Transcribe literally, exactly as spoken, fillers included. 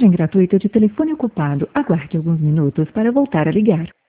Mensagem gratuita de telefone ocupado. Aguarde alguns minutos para voltar a ligar.